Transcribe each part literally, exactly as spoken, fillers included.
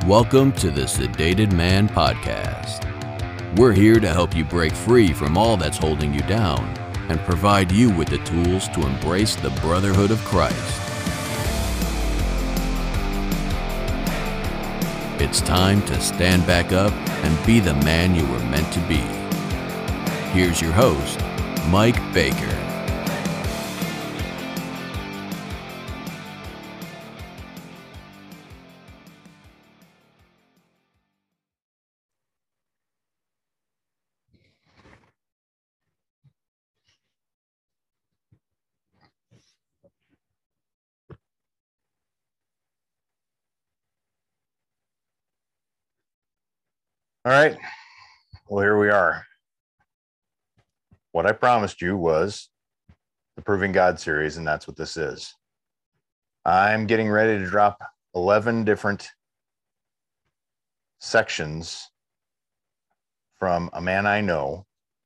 Welcome to the Sedated Man Podcast. We're here to help you break free from all that's holding you down and provide you with the tools to embrace the brotherhood of Christ. It's time to stand back up and be the man you were meant to be. Here's your host, Mike Baker. All right, well, here we are. What I promised you was the Proving God series, and that's what this is. I'm getting ready to drop eleven different sections from a man I know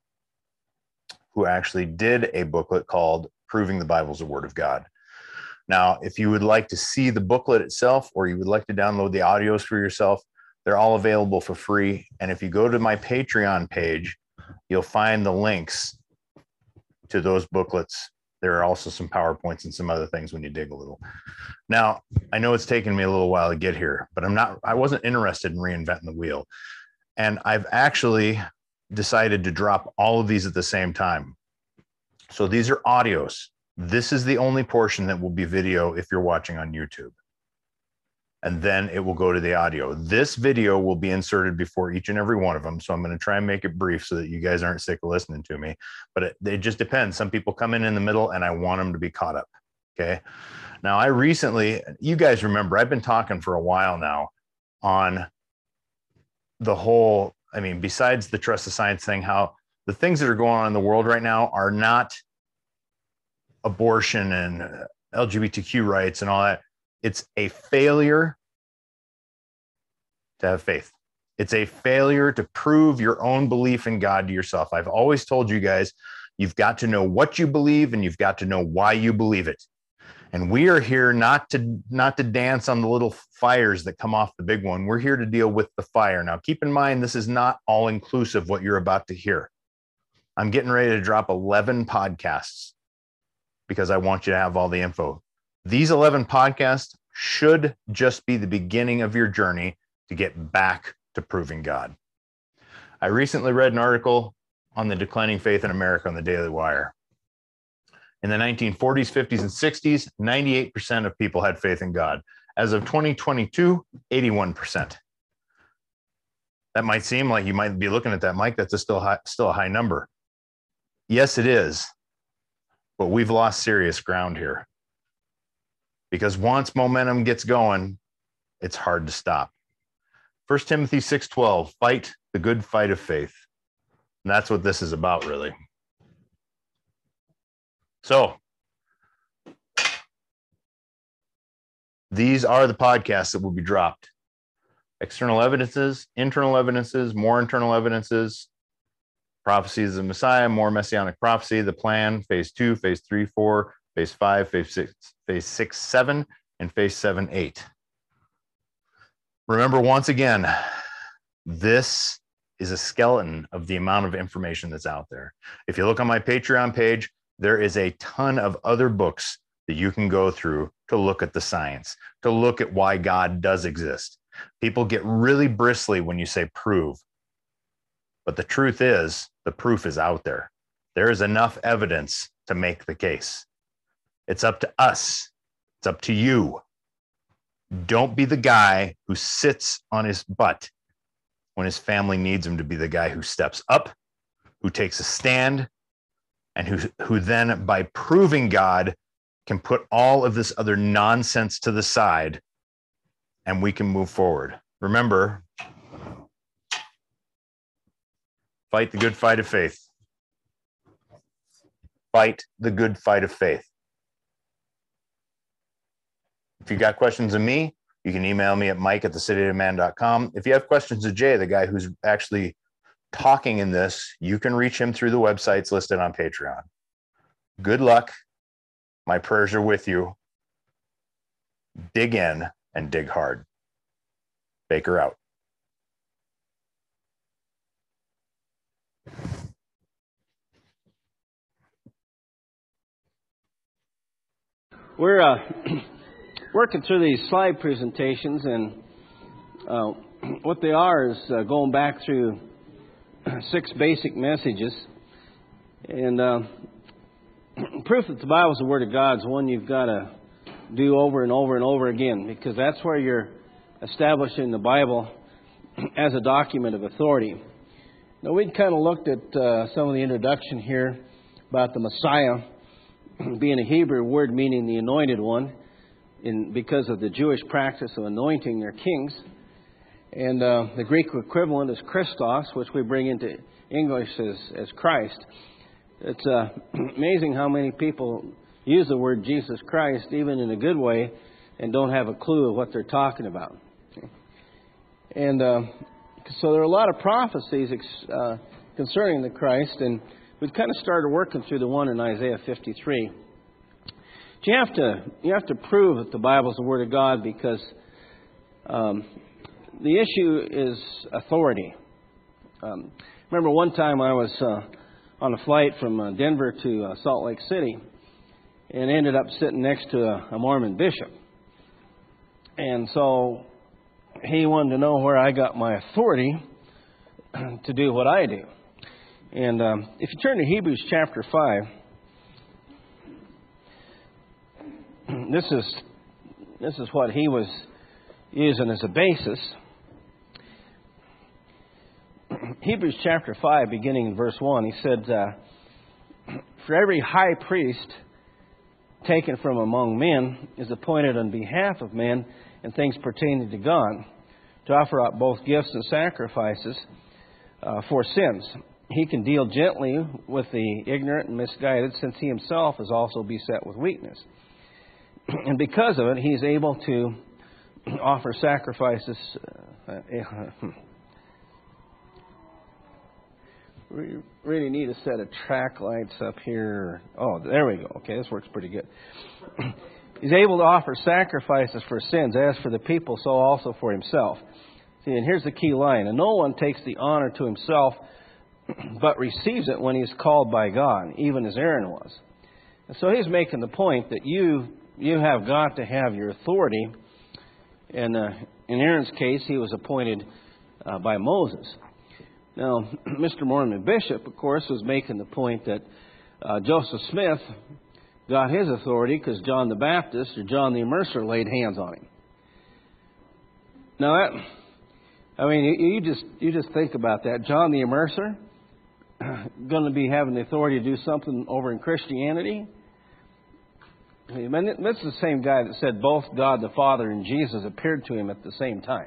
who actually did a booklet called Proving the Bible's the Word of God. Now, if you would like to see the booklet itself, or you would like to download the audios for yourself, they're all available for free. And if you go to my Patreon page, you'll find the links to those booklets. There are also some PowerPoints and some other things when you dig a little. Now, I know it's taken me a little while to get here, but I'm not, I wasn't interested in reinventing the wheel. And I've actually decided to drop all of these at the same time. So these are audios. This is the only portion that will be video if you're watching on YouTube. And then it will go to the audio. This video will be inserted before each and every one of them. So I'm going to try and make it brief so that you guys aren't sick of listening to me. But it, it just depends. Some people come in in the middle and I want them to be caught up. Okay. Now, I recently, you guys remember, I've been talking for a while now on the whole, I mean, besides the trust the science thing, how the things that are going on in the world right now are not abortion and L G B T Q rights and all that. It's a failure to have faith. It's a failure to prove your own belief in God to yourself. I've always told you guys, you've got to know what you believe and you've got to know why you believe it. And we are here not to, not to dance on the little fires that come off the big one. We're here to deal with the fire. Now, keep in mind, this is not all inclusive what you're about to hear. I'm getting ready to drop eleven podcasts because I want you to have all the info. These eleven podcasts should just be the beginning of your journey to get back to proving God. I recently read an article on the declining faith in America on the Daily Wire. In the nineteen forties, fifties, and sixties, ninety-eight percent of people had faith in God. As of twenty twenty-two, eighty-one percent. That might seem like you might be looking at that, Mike, that's a still high, still a high number. Yes, it is. But we've lost serious ground here. Because once momentum gets going, it's hard to stop. First Timothy six twelve, fight the good fight of faith. And that's what this is about, really. So, these are the podcasts that will be dropped. External evidences, internal evidences, more internal evidences, prophecies of the Messiah, more messianic prophecy, the plan, phase two, phase three, four, phase five, phase six, phase six, seven, and phase seven, eight. Remember, once again, this is a skeleton of the amount of information that's out there. If you look on my Patreon page, there is a ton of other books that you can go through to look at the science, to look at why God does exist. People get really bristly when you say prove. But the truth is, the proof is out there. There is enough evidence to make the case. It's up to us. It's up to you. Don't be the guy who sits on his butt when his family needs him to be the guy who steps up, who takes a stand, and who, who then, by proving God, can put all of this other nonsense to the side, and we can move forward. Remember, fight the good fight of faith. Fight the good fight of faith. If you got questions of me, you can email me at mike at the sedated man dot com. If you have questions of Jay, the guy who's actually talking in this, you can reach him through the websites listed on Patreon. Good luck. My prayers are with you. Dig in and dig hard. Baker out. We're uh, working through these slide presentations, and uh, what they are is uh, going back through six basic messages. And uh, proof that the Bible is the Word of God is one you've got to do over and over and over again, because that's where you're establishing the Bible as a document of authority. Now, we'd kind of looked at uh, some of the introduction here about the Messiah being a Hebrew word meaning the anointed one, in because of the Jewish practice of anointing their kings. And uh, the Greek equivalent is Christos, which we bring into English as, as Christ. It's uh, amazing how many people use the word Jesus Christ, even in a good way, and don't have a clue of what they're talking about. And uh, so there are a lot of prophecies uh, concerning the Christ, and we've kind of started working through the one in Isaiah fifty-three. But you have to you have to prove that the Bible is the Word of God, because um, the issue is authority. Um, remember one time I was uh, on a flight from uh, Denver to uh, Salt Lake City, and ended up sitting next to a, a Mormon bishop. And so he wanted to know where I got my authority to do what I do. And um, if you turn to Hebrews chapter five, this is this is what he was using as a basis. Hebrews chapter five, beginning in verse one, he said, uh, "For every high priest taken from among men is appointed on behalf of men in things pertaining to God, to offer up both gifts and sacrifices uh, for sins. He can deal gently with the ignorant and misguided, since he himself is also beset with weakness. And because of it, he is able to offer sacrifices." Uh, we really need a set of track lights up here. Oh, there we go. Okay, this works pretty good. He's able to offer sacrifices for sins, as for the people, so also for himself. See, and here's the key line: "And no one takes the honor to himself, but receives it when he is called by God, even as Aaron was." And so he's making the point that you you have got to have your authority. And uh, in Aaron's case, he was appointed uh, by Moses. Now, Mister Mormon Bishop, of course, was making the point that uh, Joseph Smith got his authority because John the Baptist or John the Immerser laid hands on him. Now, that, I mean, you, you just you just think about that. John the Immerser going to be having the authority to do something over in Christianity? I mean, this is the same guy that said both God the Father and Jesus appeared to him at the same time.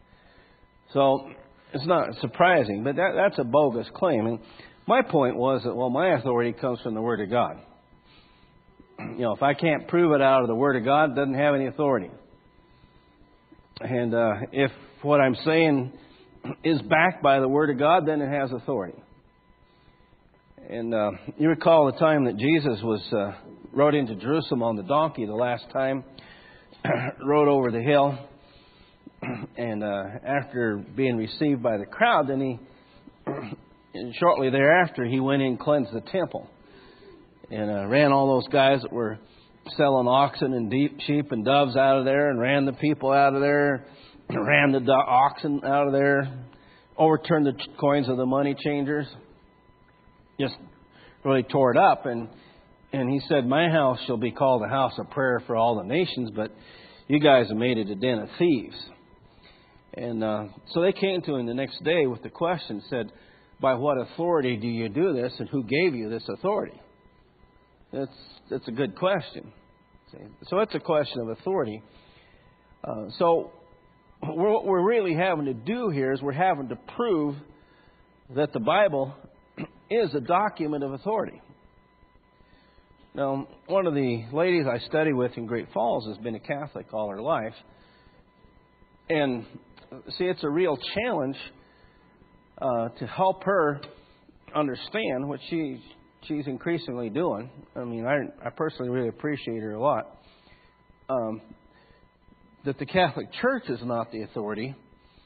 So it's not surprising, but that, that's a bogus claim. And my point was that, well, my authority comes from the Word of God. You know, if I can't prove it out of the Word of God, it doesn't have any authority. And uh, if what I'm saying is backed by the Word of God, then it has authority. And uh, you recall the time that Jesus was uh, rode into Jerusalem on the donkey the last time, rode over the hill, and uh, after being received by the crowd, then he, and shortly thereafter, he went in and cleansed the temple, and uh, ran all those guys that were selling oxen and deep sheep and doves out of there, and ran the people out of there, ran the do- oxen out of there, overturned the ch- coins of the money changers, just really tore it up. And and he said, "My house shall be called a house of prayer for all the nations, but you guys have made it a den of thieves." And uh, so they came to him the next day with the question, said, "By what authority do you do this, and who gave you this authority?" That's that's a good question. So it's a question of authority. Uh, so what we're really having to do here is we're having to prove that the Bible is a document of authority. Now, one of the ladies I study with in Great Falls has been a Catholic all her life. And see, it's a real challenge uh, to help her understand what she she's increasingly doing. I mean, I, I personally really appreciate her a lot. Um, that the Catholic Church is not the authority,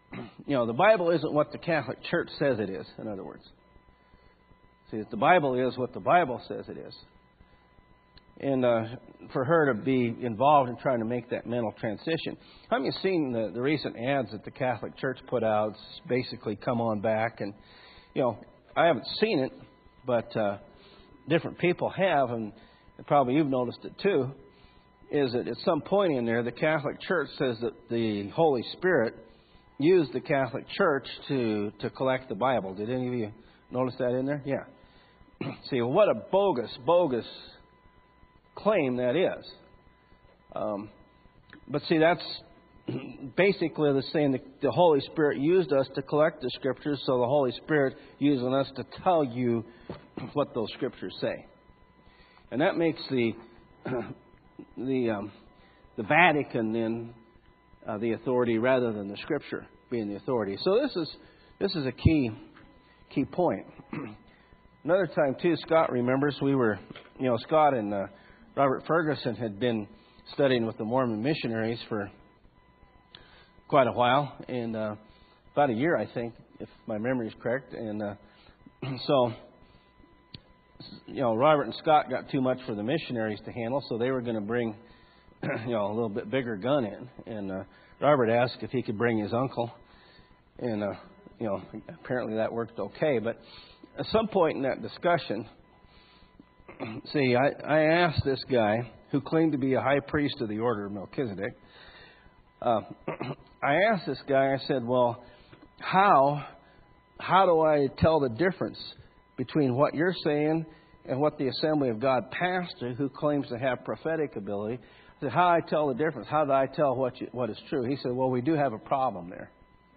you know, the Bible isn't what the Catholic Church says it is, in other words. See, the Bible is what the Bible says it is. And uh, for her to be involved in trying to make that mental transition. Have you seen the, the recent ads that the Catholic Church put out? It's basically come on back. And, you know, I haven't seen it, but uh, different people have, and probably you've noticed it too, is that at some point in there, the Catholic Church says that the Holy Spirit used the Catholic Church to, to collect the Bible. Did any of you notice that in there? Yeah. See, well, what a bogus, bogus claim that is. Um, but see, that's basically the saying that the Holy Spirit used us to collect the Scriptures, so the Holy Spirit using us to tell you what those Scriptures say. And that makes the the um, the Vatican then uh, the authority rather than the Scripture being the authority. So this is this is a key key point. Another time too, Scott remembers we were, you know, Scott and uh, Robert Ferguson had been studying with the Mormon missionaries for quite a while, and uh, about a year, I think, if my memory is correct. And uh, so, you know, Robert and Scott got too much for the missionaries to handle, so they were going to bring, you know, a little bit bigger gun in. And uh, Robert asked if he could bring his uncle, and uh, you know, apparently that worked okay. But at some point in that discussion, see, I, I asked this guy who claimed to be a high priest of the order of Melchizedek. Uh, I asked this guy. I said, "Well, how how do I tell the difference between what you're saying and what the Assembly of God pastor, who claims to have prophetic ability, I said, how do I tell the difference? How do I tell what you, what is true?" He said, "Well, we do have a problem there."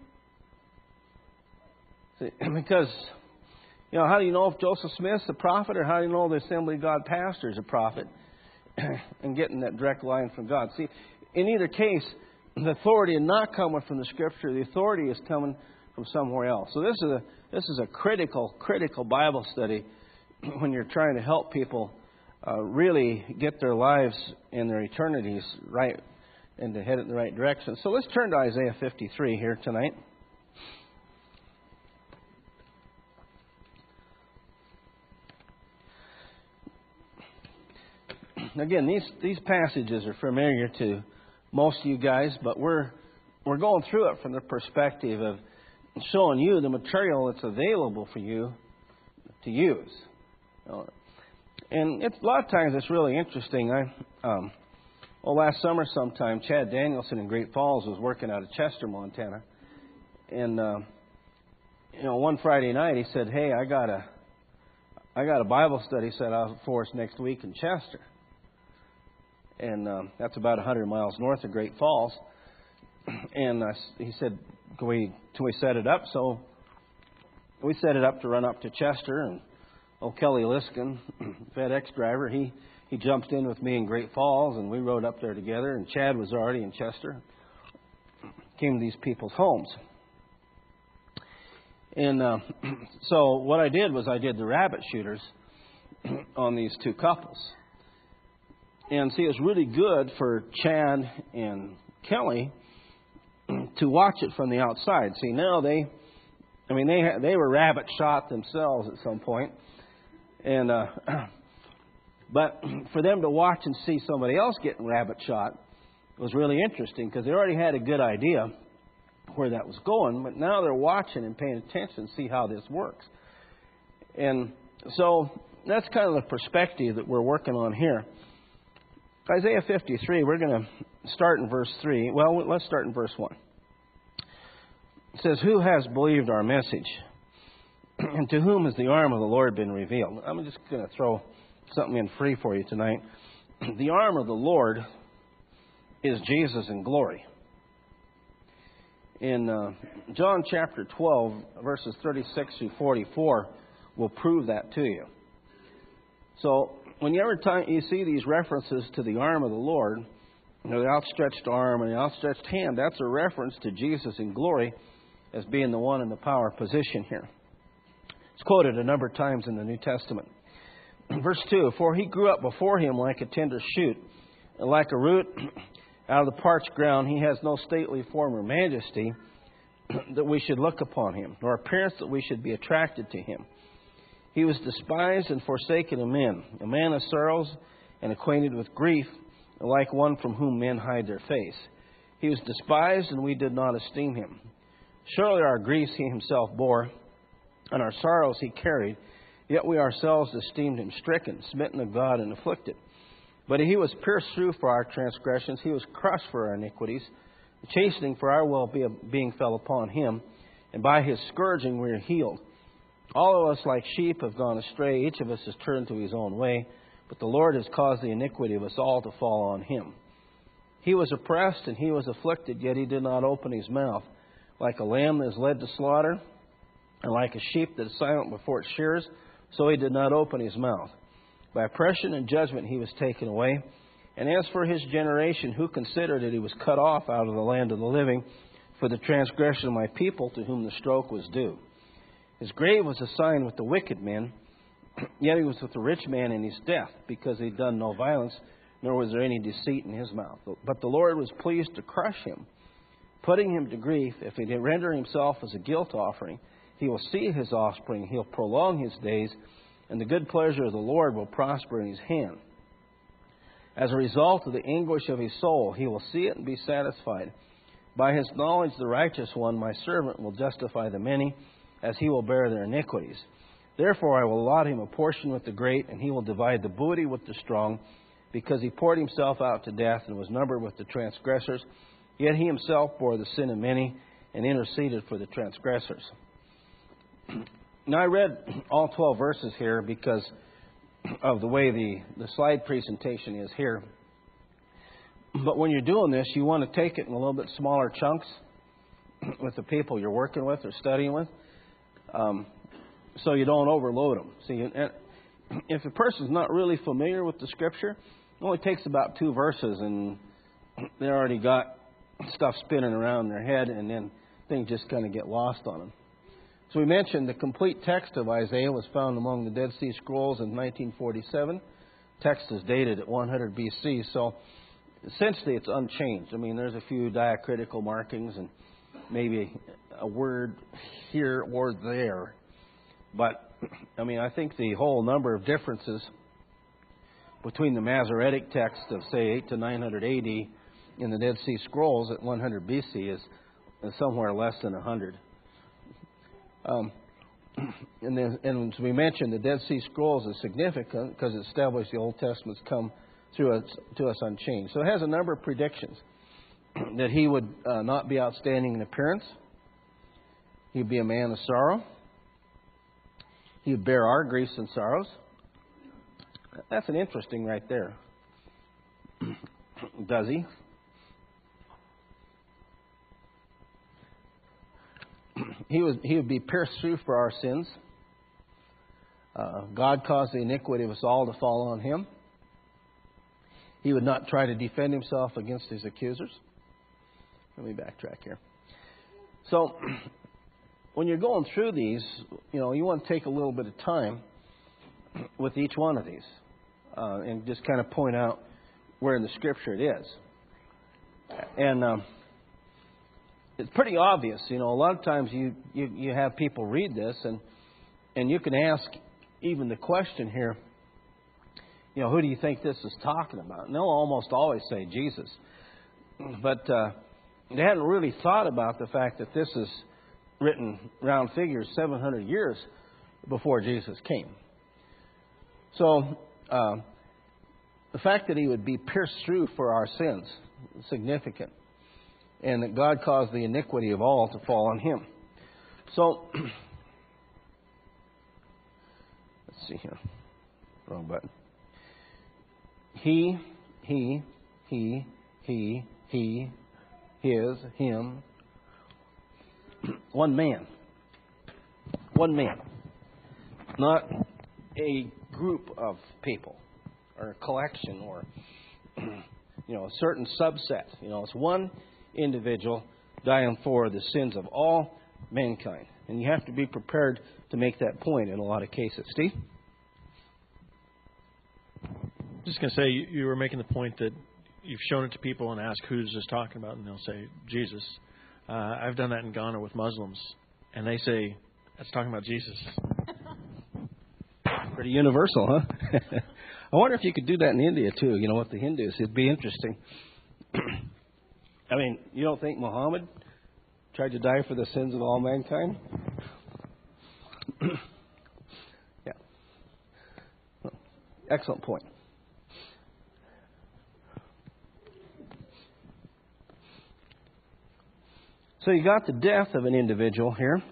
See, because, you know, how do you know if Joseph Smith's a prophet, or how do you know the Assembly of God pastor is a prophet? And getting that direct line from God. See, in either case, the authority is not coming from the Scripture. The authority is coming from somewhere else. So this is a this is a critical, critical Bible study when you're trying to help people uh, really get their lives and their eternities right and to head in the right direction. So let's turn to Isaiah fifty-three here tonight. Again, these these passages are familiar to most of you guys, but we're we're going through it from the perspective of showing you the material that's available for you to use. And it's, a lot of times it's really interesting. I um, well, last summer sometime, Chad Danielson in Great Falls was working out of Chester, Montana, and uh, you know, one Friday night he said, "Hey, I got a I got a Bible study set out for us next week in Chester." And um, that's about one hundred miles north of Great Falls. And uh, he said, can we, can we set it up? So we set it up to run up to Chester. And old Kelly Liskin, FedEx driver, he, he jumped in with me in Great Falls, and we rode up there together. And Chad was already in Chester. Came to these people's homes. And uh, so what I did was I did the rabbit shooters on these two couples. And see, it's really good for Chad and Kelly to watch it from the outside. See, now they, I mean, they they were rabbit shot themselves at some point, and uh, but for them to watch and see somebody else getting rabbit shot was really interesting because they already had a good idea where that was going, but now they're watching and paying attention to see how this works. And so that's kind of the perspective that we're working on here. Isaiah fifty-three, we're going to start in verse three. Well, let's start in verse one. It says, "Who has believed our message? And to whom has the arm of the Lord been revealed?" I'm just going to throw something in free for you tonight. The arm of the Lord is Jesus in glory. In uh, John chapter twelve, verses thirty-six through forty-four, will prove that to you. So, whenever time you see these references to the arm of the Lord, you know, the outstretched arm and the outstretched hand, that's a reference to Jesus in glory as being the one in the power position here. It's quoted a number of times in the New Testament. Verse two, "For he grew up before him like a tender shoot, and like a root out of the parched ground. He has no stately form or majesty, that we should look upon him, nor appearance that we should be attracted to him. He was despised and forsaken of men, a man of sorrows and acquainted with grief, like one from whom men hide their face. He was despised, and we did not esteem him. Surely our griefs he himself bore, and our sorrows he carried, yet we ourselves esteemed him stricken, smitten of God, and afflicted. But he was pierced through for our transgressions, he was crushed for our iniquities. The chastening for our well-being fell upon him, and by his scourging we are healed. All of us like sheep have gone astray, each of us has turned to his own way, but the Lord has caused the iniquity of us all to fall on him. He was oppressed and he was afflicted, yet he did not open his mouth. Like a lamb that is led to slaughter, and like a sheep that is silent before its shearers, so he did not open his mouth. By oppression and judgment he was taken away. And as for his generation, who considered that he was cut off out of the land of the living for the transgression of my people, to whom the stroke was due? His grave was assigned with the wicked men, yet he was with the rich man in his death, because he had done no violence, nor was there any deceit in his mouth. But the Lord was pleased to crush him, putting him to grief. If he did render himself as a guilt offering, he will see his offspring, he'll prolong his days, and the good pleasure of the Lord will prosper in his hand. As a result of the anguish of his soul, he will see it and be satisfied. By his knowledge, the righteous one, my servant, will justify the many, as he will bear their iniquities. Therefore I will allot him a portion with the great, and he will divide the booty with the strong, because he poured himself out to death and was numbered with the transgressors. Yet he himself bore the sin of many and interceded for the transgressors. Now I read all twelve verses here because of the way the, the slide presentation is here. But when you're doing this, you want to take it in a little bit smaller chunks with the people you're working with or studying with, um, so you don't overload them. See, if a person's not really familiar with the Scripture, it only takes about two verses, and they already got stuff spinning around in their head, and then things just kind of get lost on them. So we mentioned the complete text of Isaiah was found among the Dead Sea Scrolls in nineteen forty-seven. Text is dated at one hundred B C, so essentially it's unchanged. I mean, there's a few diacritical markings and maybe a word here or there. But, I mean, I think the whole number of differences between the Masoretic text of, say, eight to nine hundred A D in the Dead Sea Scrolls at one hundred B C is, is somewhere less than one hundred. Um, and then, and as we mentioned, the Dead Sea Scrolls is significant because it established the Old Testament's come through us, to us unchanged. So it has a number of predictions that he would uh, not be outstanding in appearance. He'd be a man of sorrow. He would bear our griefs and sorrows. That's an interesting right there. Does he? He was he would be pierced through for our sins. Uh, God caused the iniquity of us all to fall on him. He would not try to defend himself against his accusers. Let me backtrack here. So, when you're going through these, you know, you want to take a little bit of time with each one of these uh, and just kind of point out where in the Scripture it is. And um, it's pretty obvious. You know, a lot of times you, you, you have people read this, and and you can ask even the question here, you know, who do you think this is talking about? And they'll almost always say Jesus. But uh, they hadn't really thought about the fact that this is written round figures seven hundred years before Jesus came. So uh, the fact that he would be pierced through for our sins is significant. And that God caused the iniquity of all to fall on him. So, let's see here. Wrong button. He, he, he, he, he, his, him. One man. One man. Not a group of people or a collection or, you know, a certain subset. You know, it's one individual dying for the sins of all mankind. And you have to be prepared to make that point in a lot of cases. Steve? Just going to say, you were making the point that you've shown it to people and asked who's this talking about, and they'll say Jesus. Uh, I've done that in Ghana with Muslims, and they say that's talking about Jesus. Pretty universal, huh? I wonder if you could do that in India too. You know, with the Hindus, it'd be interesting. I mean, you don't think Muhammad tried to die for the sins of all mankind? Yeah. Well, excellent point. So you got the death of an individual here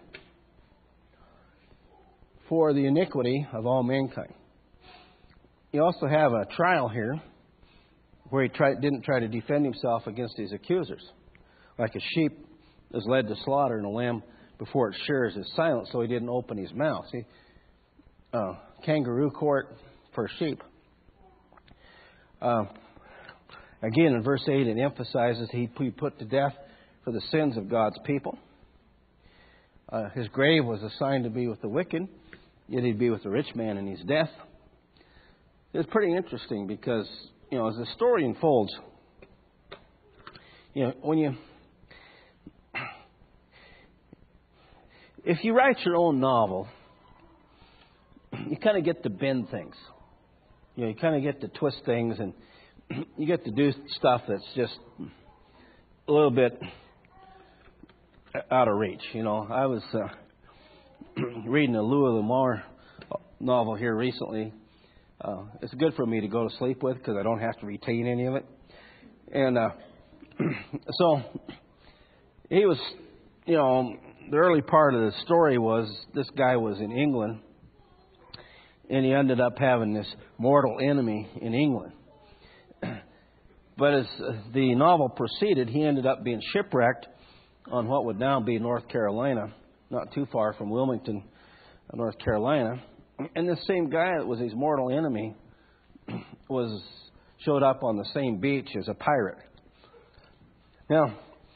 for the iniquity of all mankind. You also have a trial here where he tried, didn't try to defend himself against his accusers. Like a sheep is led to slaughter and a lamb before it shears is silent, so he didn't open his mouth. See, uh, kangaroo court for sheep. Uh, again, in verse eight, it emphasizes he put to death for the sins of God's people. Uh, his grave was assigned to be with the wicked, yet he'd be with the rich man in his death. It's pretty interesting because, you know, as the story unfolds, you know, when you, if you write your own novel, you kind of get to bend things. You know, you kind of get to twist things, and you get to do stuff that's just a little bit out of reach. You know, I was uh, reading a Louis L'Amour novel here recently. Uh, it's good for me to go to sleep with because I don't have to retain any of it. And uh, so he was, you know, the early part of the story was this guy was in England, and he ended up having this mortal enemy in England. But as the novel proceeded, he ended up being shipwrecked on what would now be North Carolina, not too far from Wilmington, North Carolina. And this same guy that was his mortal enemy was showed up on the same beach as a pirate. Now,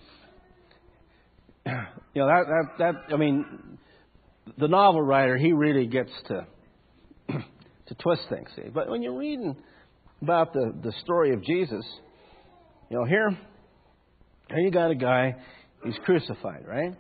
you know, that, that, that I mean, the novel writer, he really gets to to twist things. See? But when you're reading about the, the story of Jesus, you know, here, here you got a guy, he's crucified, right?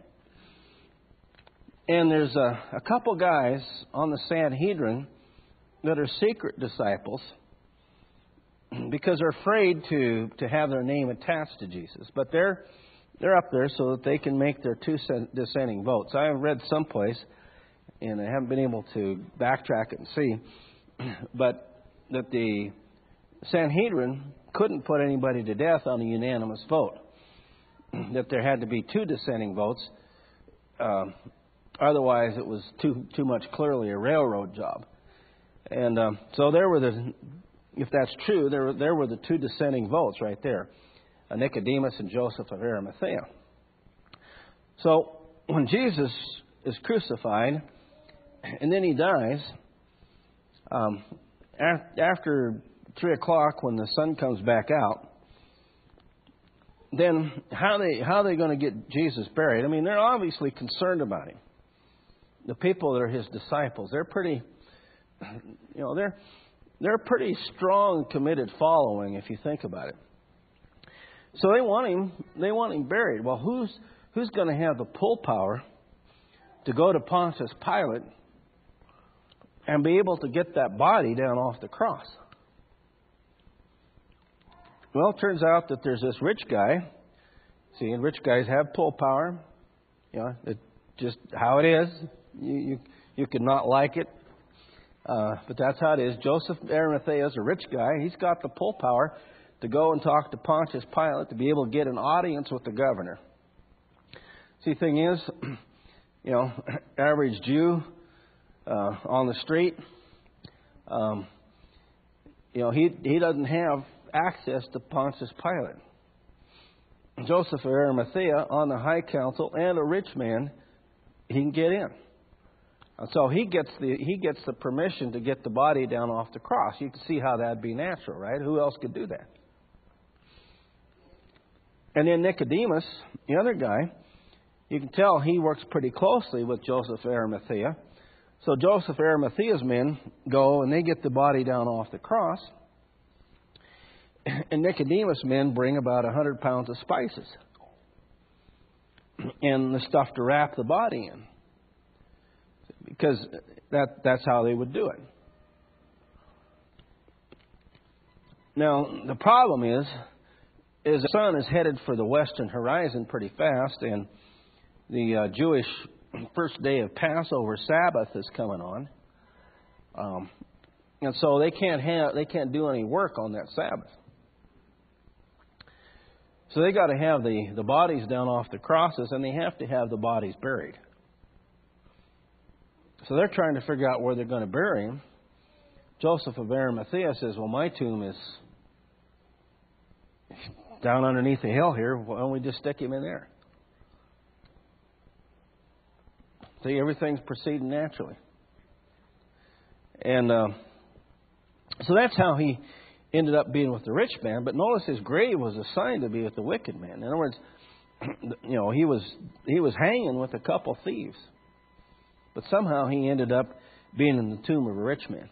And there's a, a couple guys on the Sanhedrin that are secret disciples because they're afraid to, to have their name attached to Jesus. But they're they're up there so that they can make their two dissenting votes. I have read someplace, and I haven't been able to backtrack it and see, but that the Sanhedrin couldn't put anybody to death on a unanimous vote. That there had to be two dissenting votes. Uh, otherwise, it was too too much clearly a railroad job. And um, so there were the, if that's true, there were, there were the two dissenting votes right there, uh, Nicodemus and Joseph of Arimathea. So when Jesus is crucified and then he dies, um, after three o'clock when the sun comes back out, then how they how are they going to get Jesus buried? I mean, they're obviously concerned about him. The people that are his disciples, they're pretty, you know, they're they're a pretty strong, committed following if you think about it. So they want him they want him buried. Well, who's who's going to have the pull power to go to Pontius Pilate and be able to get that body down off the cross? Well, it turns out that there's this rich guy. See, and rich guys have pull power. You know, it's just how it is. You you, you could not like it, uh, but that's how it is. Joseph Arimathea is a rich guy. He's got the pull power to go and talk to Pontius Pilate to be able to get an audience with the governor. See, the thing is, you know, average Jew uh, on the street, um, you know, he he doesn't have access to Pontius Pilate. Joseph of Arimathea, on the high council and a rich man, he can get in. And so he gets the he gets the permission to get the body down off the cross. You can see how that'd be natural, right? Who else could do that? And then Nicodemus, the other guy, you can tell he works pretty closely with Joseph of Arimathea. So Joseph of Arimathea's men go and they get the body down off the cross. And Nicodemus' men bring about a hundred pounds of spices. and the stuff to wrap the body in. Because that that's how they would do it. Now, the problem is, is the sun is headed for the western horizon pretty fast, and the uh, Jewish first day of Passover Sabbath is coming on. Um, and so they can't have they can't do any work on that Sabbath. So they got to have the, the bodies down off the crosses, and they have to have the bodies buried. So they're trying to figure out where they're going to bury him. Joseph of Arimathea says, well, my tomb is down underneath the hill here. Why don't we just stick him in there? See, everything's proceeding naturally. And uh, so that's how he ended up being with the rich man. But notice his grave was assigned to be with the wicked man. In other words, you know, he was he was hanging with a couple thieves. But somehow he ended up being in the tomb of a rich man.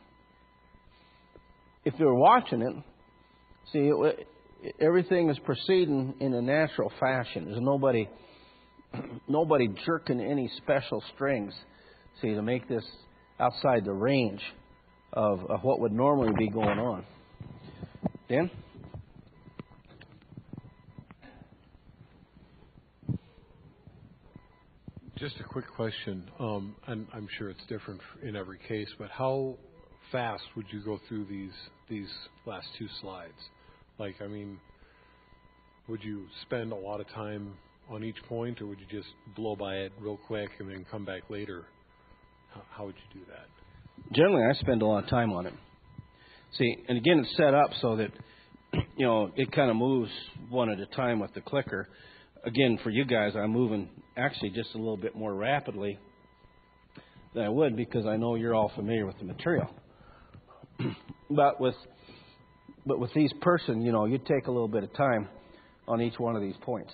If you were watching it, see, it, everything is proceeding in a natural fashion. There's nobody nobody jerking any special strings, see, to make this outside the range of, of what would normally be going on. Dan? Just a quick question, um, and I'm sure it's different in every case, but how fast would you go through these these last two slides? Like, I mean, would you spend a lot of time on each point, or would you just blow by it real quick and then come back later? How, how would you do that? Generally, I spend a lot of time on it. See, and again, it's set up so that, you know, it kind of moves one at a time with the clicker. Again, for you guys, I'm moving actually just a little bit more rapidly than I would because I know you're all familiar with the material. but with but with these person, you know, you take a little bit of time on each one of these points.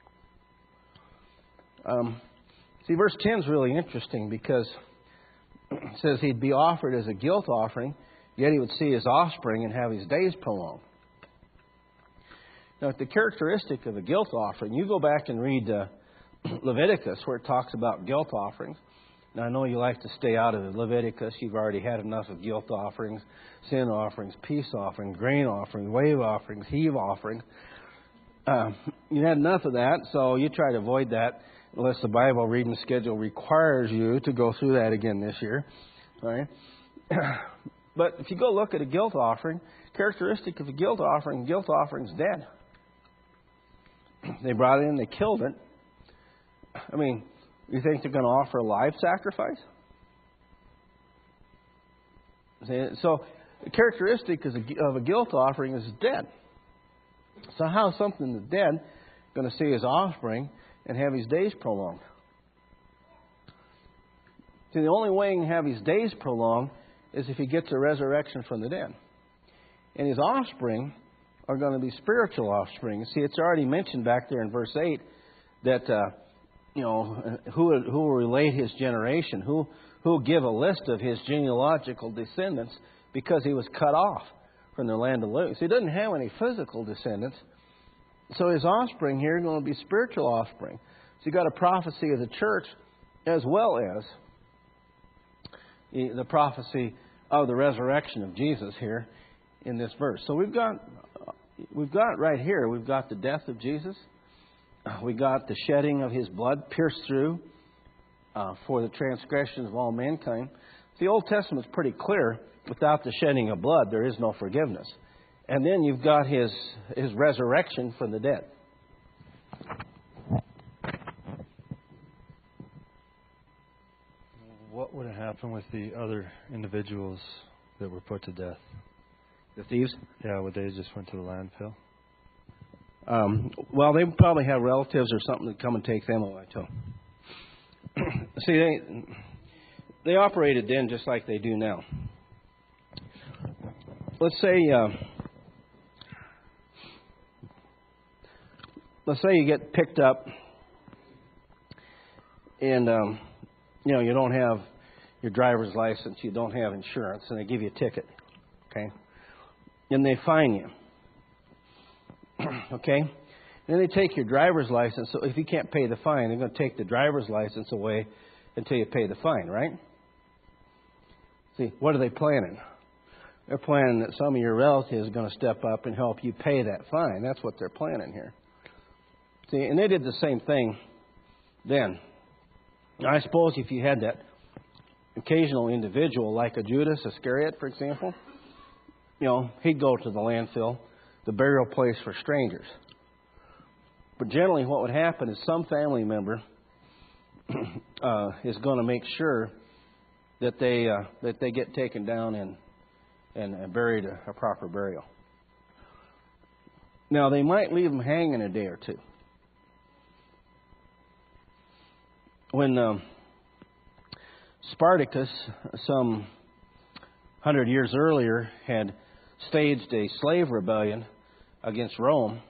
Um, see, verse ten is really interesting because it says he'd be offered as a guilt offering, yet he would see his offspring and have his days prolonged. Now, the characteristic of a guilt offering, you go back and read uh, Leviticus where it talks about guilt offerings. Now, I know you like to stay out of Leviticus. You've already had enough of guilt offerings, sin offerings, peace offerings, grain offerings, wave offerings, heave offerings. Um, you had enough of that, so you try to avoid that unless the Bible reading schedule requires you to go through that again this year. All right? But if you go look at a guilt offering, characteristic of a guilt offering, guilt offering's dead. They brought it in, they killed it. I mean, you think they're going to offer a live sacrifice? So, the characteristic of a guilt offering is dead. So, how is something that's dead going to see his offspring and have his days prolonged? See, the only way he can have his days prolonged is if he gets a resurrection from the dead. And his offspring are going to be spiritual offspring. See, it's already mentioned back there in verse eight that, uh, you know, who, who will relate his generation, who who will give a list of his genealogical descendants because he was cut off from the land of living. So he doesn't have any physical descendants. So his offspring here are going to be spiritual offspring. So you've got a prophecy of the church as well as the prophecy of the resurrection of Jesus here in this verse. So we've got we've got right here, we've got the death of Jesus. We got the shedding of his blood pierced through uh, for the transgressions of all mankind. The Old Testament's pretty clear. Without the shedding of blood, there is no forgiveness. And then you've got his his resurrection from the dead. What would have happened with the other individuals that were put to death? The thieves? Yeah, would they just went to the landfill? Um, well, they probably have relatives or something that come and take them away too. See, they they operated then just like they do now. Let's say, uh, let's say you get picked up, and um, you know you don't have your driver's license, you don't have insurance, and they give you a ticket, okay? And they fine you. Okay? Then they take your driver's license. So if you can't pay the fine, they're going to take the driver's license away until you pay the fine, right? See, what are they planning? They're planning that some of your relatives are going to step up and help you pay that fine. That's what they're planning here. See, and they did the same thing then. Now, I suppose if you had that occasional individual like a Judas Iscariot, for example, you know, he'd go to the landfill, the burial place for strangers. But generally what would happen is some family member uh, is going to make sure that they uh, that they get taken down and and, and buried a, a proper burial. Now, they might leave them hanging a day or two. When um, Spartacus, some hundred years earlier, had staged a slave rebellion against Rome,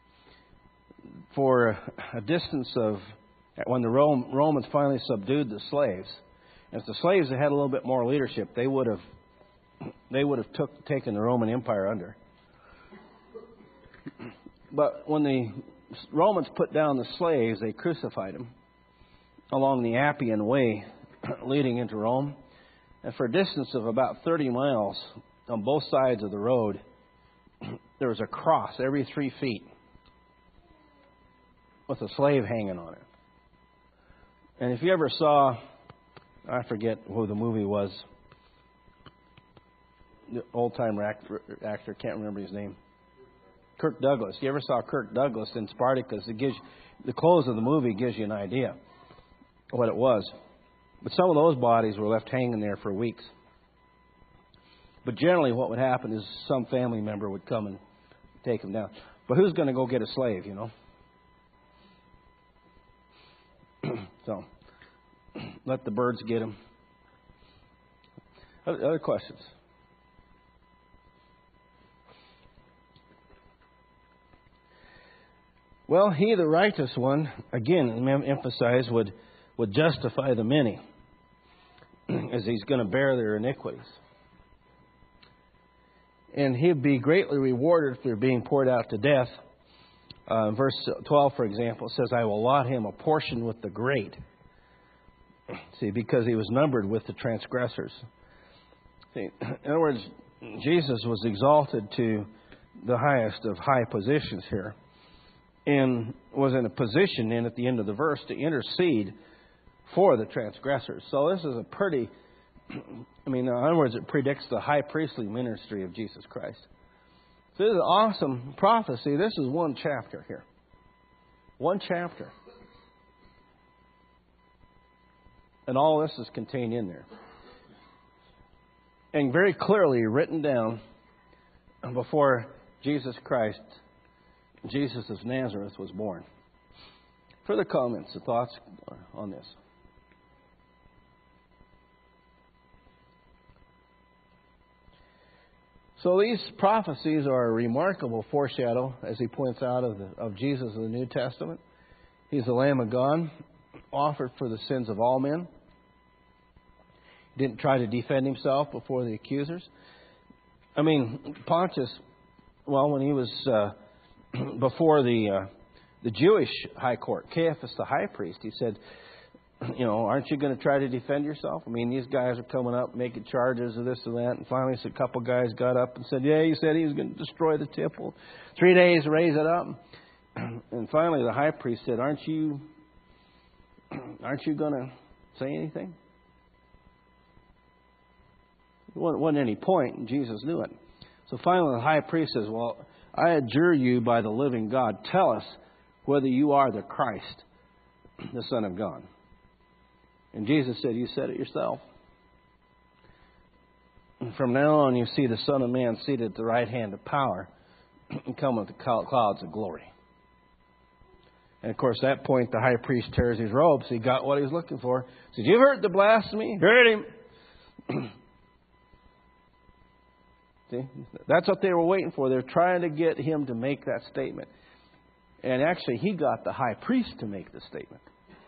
for a distance of, when the Rome, Romans finally subdued the slaves, and if the slaves had had a little bit more leadership, they would have they would have took, taken the Roman Empire under. But when the Romans put down the slaves, they crucified them along the Appian Way leading into Rome. And for a distance of about thirty miles on both sides of the road, there was a cross every three feet with a slave hanging on it. And if you ever saw, I forget who the movie was, the old-time actor, actor, can't remember his name, Kirk Douglas. You ever saw Kirk Douglas in Spartacus? It gives the close of the movie gives you an idea of what it was. But some of those bodies were left hanging there for weeks. But generally what would happen is some family member would come and take them down. But who's going to go get a slave, you know? So, let the birds get them. Other questions? Well, he, the righteous one, again, emphasize, would, would justify the many, as he's going to bear their iniquities. And he'd be greatly rewarded if they're being poured out to death. Uh, verse twelve, for example, says, I will allot him a portion with the great. See, because he was numbered with the transgressors. See, in other words, Jesus was exalted to the highest of high positions here, and was in a position then at the end of the verse to intercede for the transgressors. So this is a pretty, I mean, in other words, it predicts the high priestly ministry of Jesus Christ. So this is an awesome prophecy. This is one chapter here. One chapter. And all this is contained in there. And very clearly written down before Jesus Christ, Jesus of Nazareth, was born. Further comments or thoughts on this? So these prophecies are a remarkable foreshadow, as he points out, of, the, of Jesus in the New Testament. He's the Lamb of God, offered for the sins of all men. He didn't try to defend himself before the accusers. I mean, Pontius, well, when he was uh, before the uh, the Jewish high court, Caiaphas the high priest, he said, you know, aren't you going to try to defend yourself? I mean, these guys are coming up making charges of this and that. And finally, a couple guys got up and said, yeah, he said he was going to destroy the temple. Three days, raise it up. And finally, the high priest said, aren't you, aren't you going to say anything? There wasn't any point, and Jesus knew it. So finally, the high priest says, well, I adjure you by the living God, tell us whether you are the Christ, the Son of God. And Jesus said, you said it yourself. And from now on, you see the Son of Man seated at the right hand of power and come with the clouds of glory. And, of course, at that point, the high priest tears his robes. He got what he was looking for. He said, you've heard the blasphemy. Heard him. See? That's what they were waiting for. They're trying to get him to make that statement. And actually, he got the high priest to make the statement.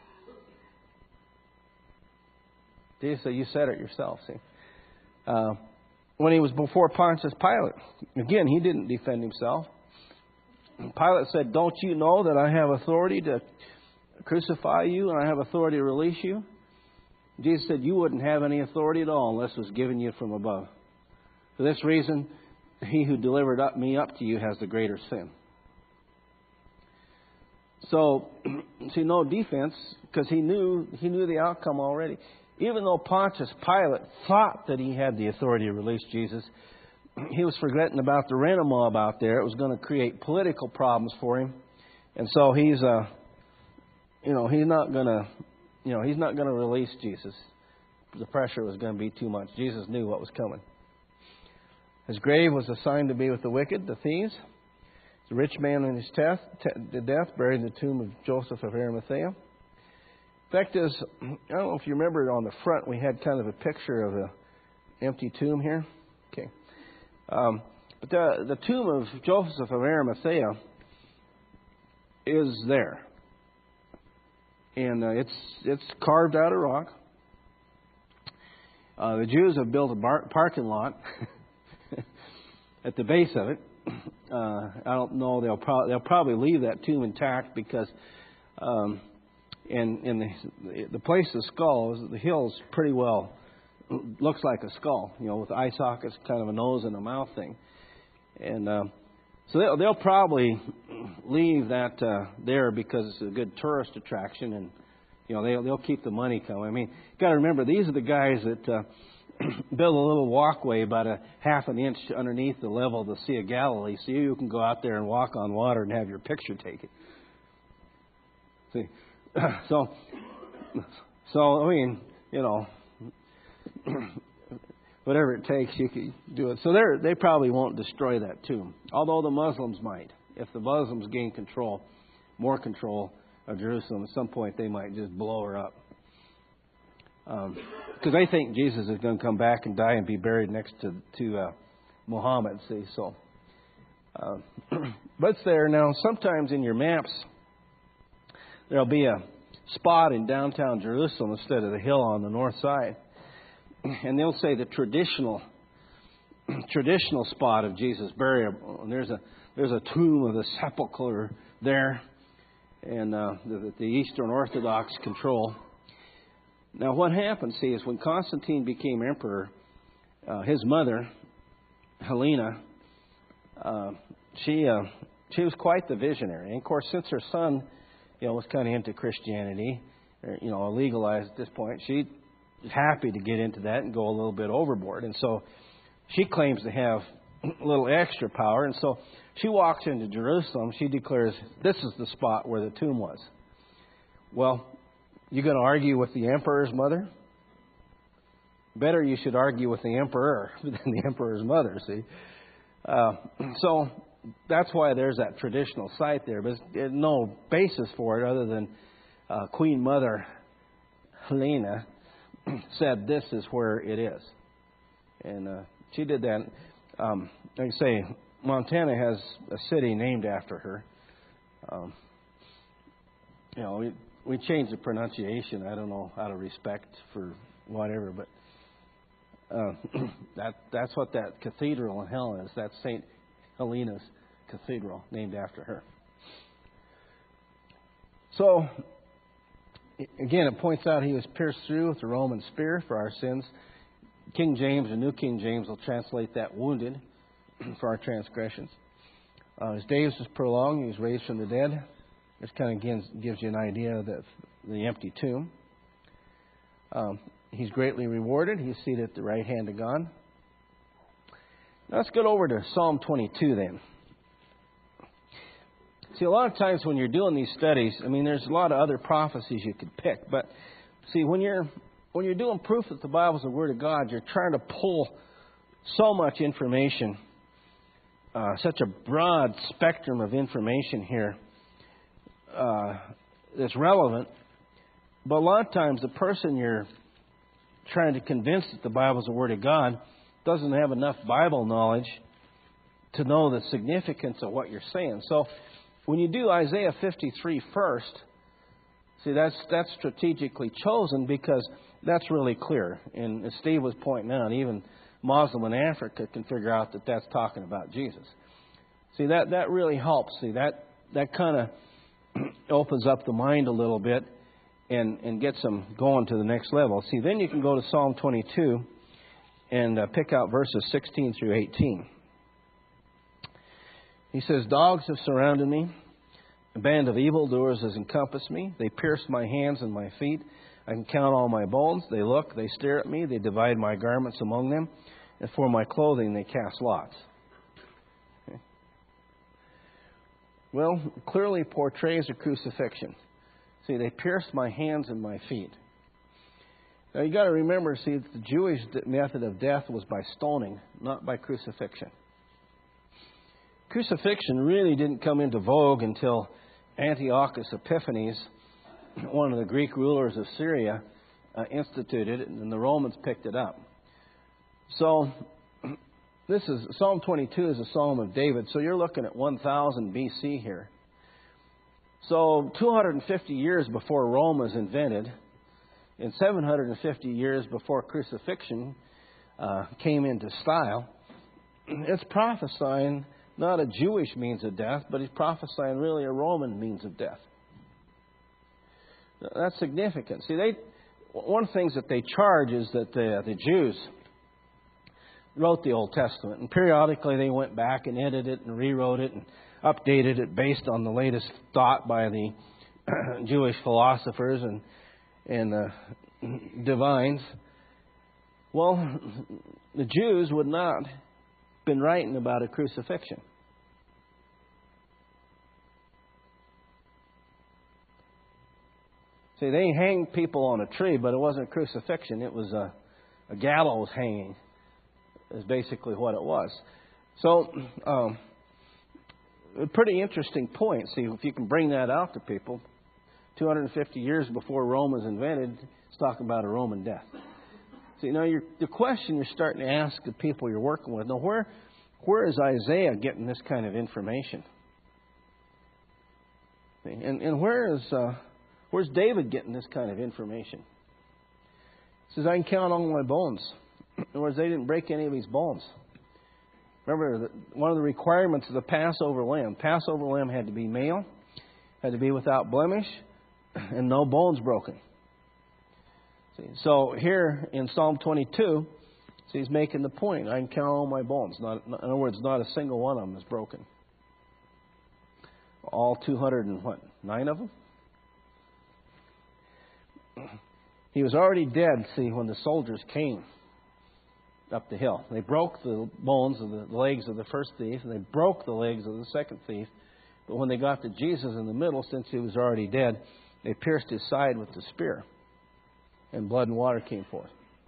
So you said it yourself, see. Uh, when he was before Pontius Pilate, again, he didn't defend himself. Pilate said, "Don't you know that I have authority to crucify you and I have authority to release you?" Jesus said, "You wouldn't have any authority at all unless it was given you from above. For this reason, he who delivered up me up to you has the greater sin." So, see, no defense, because he knew he knew the outcome already. Even though Pontius Pilate thought that he had the authority to release Jesus, he was forgetting about the Rena mob out there. It was going to create political problems for him, and so he's, uh, you know, he's not going to, you know, he's not going to release Jesus. The pressure was going to be too much. Jesus knew what was coming. His grave was assigned to be with the wicked, the thieves. The rich man in his death, the death buried in the tomb of Joseph of Arimathea. Fact is, I don't know if you remember on the front, we had kind of a picture of an empty tomb here. Okay. Um, but the, the tomb of Joseph of Arimathea is there. And uh, it's it's carved out of rock. Uh, the Jews have built a bar- parking lot at the base of it. Uh, I don't know. They'll, pro- they'll probably leave that tomb intact because um, in, in the, the place of the skull, the hill is pretty well, looks like a skull, you know, with eye sockets, kind of a nose and a mouth thing. And uh, so they'll, they'll probably leave that uh, there because it's a good tourist attraction, and you know they'll, they'll keep the money coming. I mean, you got to remember, these are the guys that uh, build a little walkway about a half an inch underneath the level of the Sea of Galilee, so you can go out there and walk on water and have your picture taken. See, so so I mean, you know, whatever it takes, you can do it. So they they probably won't destroy that tomb, although the Muslims might. If the Muslims gain control, more control of Jerusalem, at some point they might just blow her up. Because um, they think Jesus is going to come back and die and be buried next to to uh, Muhammad. See, so uh, but it's there now. Sometimes in your maps there'll be a spot in downtown Jerusalem instead of the hill on the north side, and they'll say the traditional traditional spot of Jesus' burial. And there's a there's a tomb of the sepulchre there, and uh, that the Eastern Orthodox control. Now, what happened, see, is when Constantine became emperor, uh, his mother, Helena, uh, she uh, she was quite the visionary. And of course, since her son, you know, was kind of into Christianity, or, you know, legalized at this point, she was happy to get into that and go a little bit overboard. And so, she claims to have a little extra power. And so, she walks into Jerusalem. She declares, "This is the spot where the tomb was." Well, you going to argue with the emperor's mother? Better you should argue with the emperor than the emperor's mother, see? Uh, so that's why there's that traditional site there. But there's no basis for it other than uh, Queen Mother Helena said this is where it is. And uh, she did that. Um, like I say, Montana has a city named after her. Um, you know, we, we changed the pronunciation. I don't know, out of respect for whatever, but uh, that that's what that cathedral in hell is. That's Saint Helena's Cathedral, named after her. So, again, it points out he was pierced through with a Roman spear for our sins. King James, the New King James, will translate that wounded for our transgressions. Uh, his days was prolonged. He was raised from the dead. This kind of gives, gives you an idea of the, the empty tomb. Um, he's greatly rewarded. He's seated at the right hand of God. Now let's get over to Psalm twenty-two then. See, a lot of times when you're doing these studies, I mean, there's a lot of other prophecies you could pick. But see, when you're when you're doing proof that the Bible is the Word of God, you're trying to pull so much information, uh, such a broad spectrum of information here uh, that's relevant. But a lot of times the person you're trying to convince that the Bible is the Word of God doesn't have enough Bible knowledge to know the significance of what you're saying. So when you do Isaiah fifty-three first, see, that's that's strategically chosen because that's really clear. And as Steve was pointing out, even Muslim in Africa can figure out that that's talking about Jesus. See, that, that really helps. See, that, that kind of opens up the mind a little bit and, and gets them going to the next level. See, then you can go to Psalm twenty-two and uh, pick out verses sixteen through eighteen. He says, dogs have surrounded me. A band of evildoers has encompassed me. They pierce my hands and my feet. I can count all my bones. They look, they stare at me. They divide my garments among them. And for my clothing they cast lots. Okay. Well, clearly portrays a crucifixion. See, they pierced my hands and my feet. Now, you got to remember, see, the Jewish method of death was by stoning, not by crucifixion. Crucifixion really didn't come into vogue until Antiochus Epiphanes, one of the Greek rulers of Syria, uh, instituted it, and the Romans picked it up. So, this is Psalm twenty-two is a Psalm of David. So you're looking at one thousand B C here. So two hundred fifty years before Rome was invented, and seven hundred fifty years before crucifixion uh, came into style, it's prophesying not a Jewish means of death, but he's prophesying really a Roman means of death. That's significant. See, they one of the things that they charge is that the, the Jews wrote the Old Testament, and periodically they went back and edited it and rewrote it and updated it based on the latest thought by the Jewish philosophers and and uh, divines. Well, the Jews would not been writing about a crucifixion. See, they hanged people on a tree, but it wasn't a crucifixion. It was a, a gallows hanging, is basically what it was. So, um, a pretty interesting point. See, if you can bring that out to people, two hundred fifty years before Rome was invented, it's talking about a Roman death. So, you know, you're, the question you're starting to ask the people you're working with, now, where, where is Isaiah getting this kind of information? And, and where is, uh, where's David getting this kind of information? He says, I can count all my bones. In other words, they didn't break any of his bones. Remember, one of the requirements of the Passover lamb, Passover lamb had to be male, had to be without blemish, and no bones broken. See, so here in Psalm twenty-two, see, he's making the point. I can count all my bones. Not, in other words, not a single one of them is broken. All two hundred and what, nine of them? He was already dead, see, when the soldiers came up the hill. They broke the bones of the legs of the first thief, and they broke the legs of the second thief. But when they got to Jesus in the middle, since he was already dead, they pierced his side with the spear, and blood and water came forth.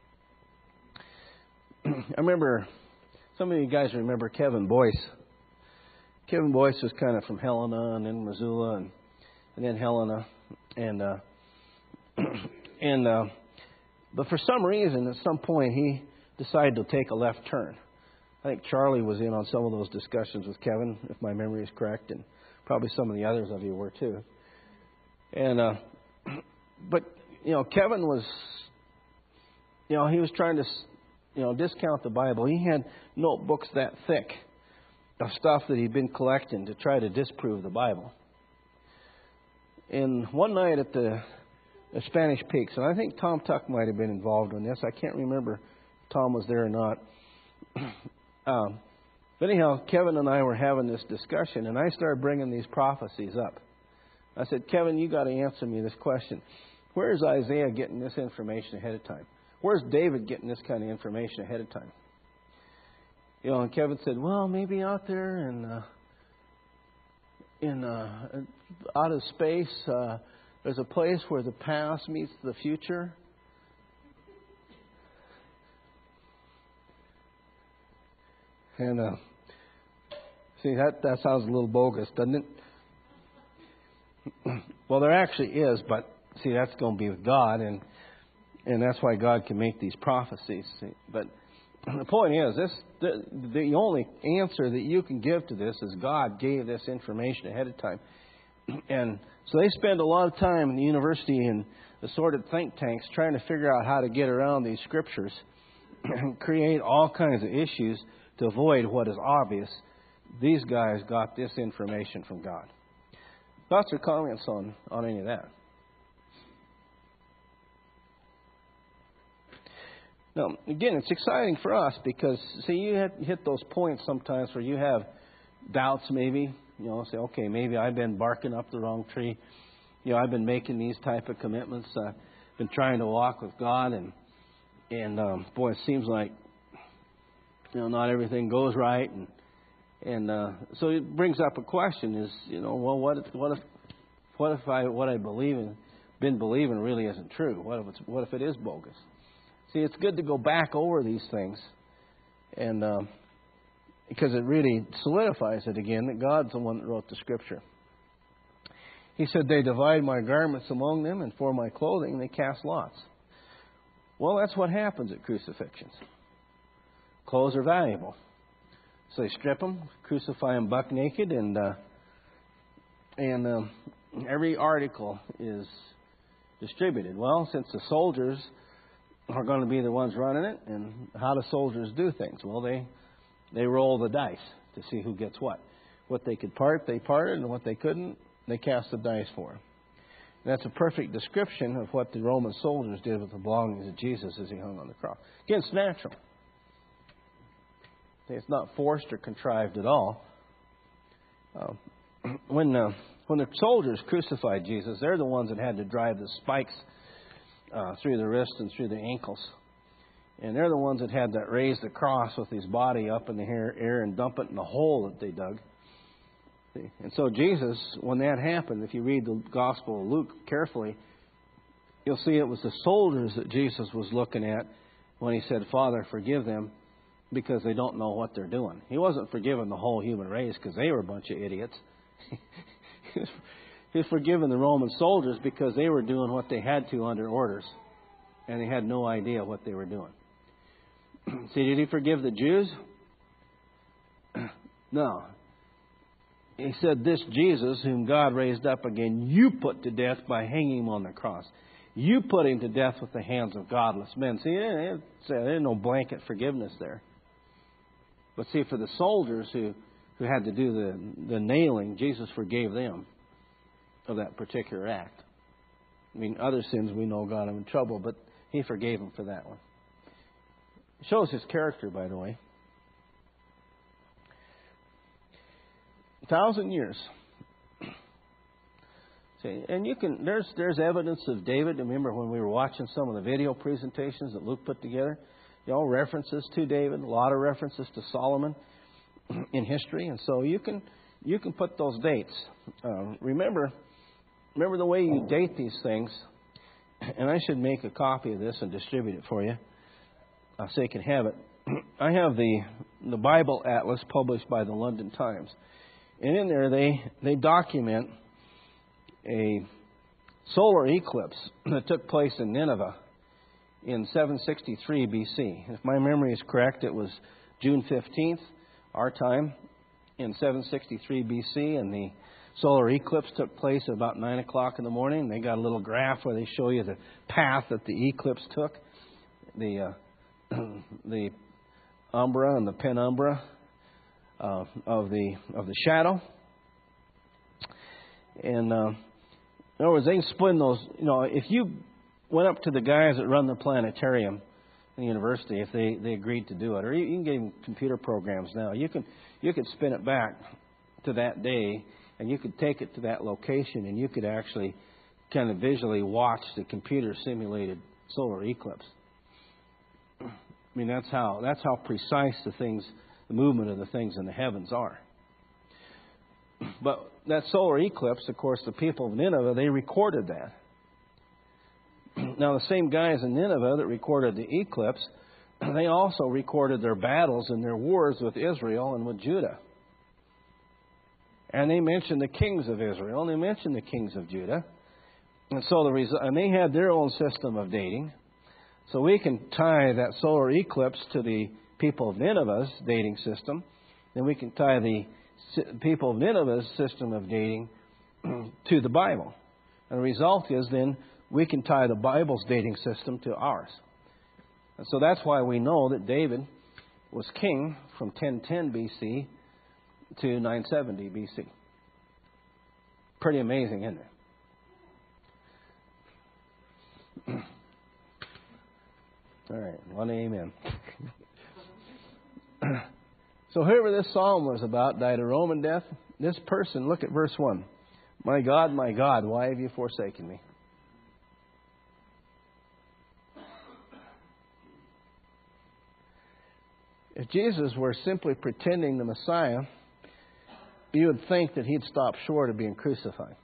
I remember, some of you guys remember Kevin Boyce. Kevin Boyce was kind of from Helena and then Missoula and, and then Helena. And, uh, and uh, but for some reason, at some point, he decided to take a left turn. I think Charlie was in on some of those discussions with Kevin, if my memory is correct, and probably some of the others of you were too. And uh, but you know, Kevin was, you know, he was trying to, you know, discount the Bible. He had notebooks that thick of stuff that he'd been collecting to try to disprove the Bible. And one night at the, the Spanish Peaks, and I think Tom Tuck might have been involved in this. I can't remember if Tom was there or not. um, but anyhow, Kevin and I were having this discussion, and I started bringing these prophecies up. I said, Kevin, you got to answer me this question. Where is Isaiah getting this information ahead of time? Where's David getting this kind of information ahead of time? You know, and Kevin said, well, maybe out there in uh, in uh, out of space, uh, there's a place where the past meets the future. And uh, see, that that sounds a little bogus, doesn't it? Well, there actually is, but see, that's going to be with God, and and that's why God can make these prophecies. See? But the point is, this the, the only answer that you can give to this is God gave this information ahead of time. And so they spend a lot of time in the university and assorted think tanks trying to figure out how to get around these scriptures and create all kinds of issues to avoid what is obvious these guys got this information from God. Thoughts or comments on, on any of that? Now, again, it's exciting for us because, see, you hit, hit those points sometimes where you have doubts maybe. You know, say, okay, maybe I've been barking up the wrong tree. You know, I've been making these type of commitments. I've uh, been trying to walk with God, and, and um, boy, it seems like, you know, not everything goes right. And, and uh, so it brings up a question is, you know, well, what if, what if, what if I, what I believe in, been believing really isn't true? What if it's, what if it is bogus? See, it's good to go back over these things, and um, because it really solidifies it again that God's the one that wrote the Scripture. He said, they divide my garments among them, and for my clothing they cast lots. Well, that's what happens at crucifixions. Clothes are valuable. So they strip them, crucify them buck naked, and, uh, and um, every article is distributed. Well, since the soldiers are going to be the ones running it, and how do soldiers do things? Well, they they roll the dice to see who gets what. What they could part, they parted, and what they couldn't, they cast the dice for. And that's a perfect description of what the Roman soldiers did with the belongings of Jesus as he hung on the cross. Again, it's natural. It's not forced or contrived at all. Uh, when uh, when the soldiers crucified Jesus, they're the ones that had to drive the spikes Uh, through the wrists and through the ankles. And they're the ones that had to raise the cross with his body up in the air and dump it in the hole that they dug. See? And so Jesus, when that happened, if you read the Gospel of Luke carefully, you'll see it was the soldiers that Jesus was looking at when he said, Father, forgive them because they don't know what they're doing. He wasn't forgiving the whole human race because they were a bunch of idiots. He was He was forgiving the Roman soldiers because they were doing what they had to under orders. And they had no idea what they were doing. See, did he forgive the Jews? No. He said, this Jesus, whom God raised up again, you put to death by hanging him on the cross. You put him to death with the hands of godless men. See, there's no blanket forgiveness there. But see, for the soldiers who, who had to do the, the nailing, Jesus forgave them of that particular act. I mean, other sins we know got him in trouble, but he forgave him for that one. It shows his character, by the way. A thousand years. See, and you can there's there's evidence of David. Remember when we were watching some of the video presentations that Luke put together? You know, references to David, a lot of references to Solomon in history, and so you can you can put those dates. Uh, remember. Remember the way you date these things, and I should make a copy of this and distribute it for you uh, so you can have it. I have the the Bible Atlas published by the London Times. And in there they, they document a solar eclipse that took place in Nineveh in seven sixty-three B C. If my memory is correct, it was June fifteenth, our time, in seven sixty-three B C, and the solar eclipse took place at about nine o'clock in the morning. They got a little graph where they show you the path that the eclipse took, the uh, the umbra and the penumbra uh, of the of the shadow. And uh, in other words, they can split those. You know, if you went up to the guys that run the planetarium in the university, if they, they agreed to do it, or you, you can get them computer programs now. You can you could spin it back to that day. And you could take it to that location, and you could actually kind of visually watch the computer-simulated solar eclipse. I mean, that's how that's how precise the things, the movement of the things in the heavens are. But that solar eclipse, of course, the people of Nineveh, they recorded that. Now, the same guys in Nineveh that recorded the eclipse, they also recorded their battles and their wars with Israel and with Judah. And they mentioned the kings of Israel, and they mentioned the kings of Judah. And so the result, and they had their own system of dating. So we can tie that solar eclipse to the people of Nineveh's dating system. Then we can tie the people of Nineveh's system of dating to the Bible. And the result is then we can tie the Bible's dating system to ours. And so that's why we know that David was king from ten ten B C to nine seventy B C. Pretty amazing, isn't it? All right, one amen. So whoever this psalm was about died a Roman death. This person, look at verse one. My God, my God, why have you forsaken me? If Jesus were simply pretending the Messiah, you would think that he'd stop short of being crucified.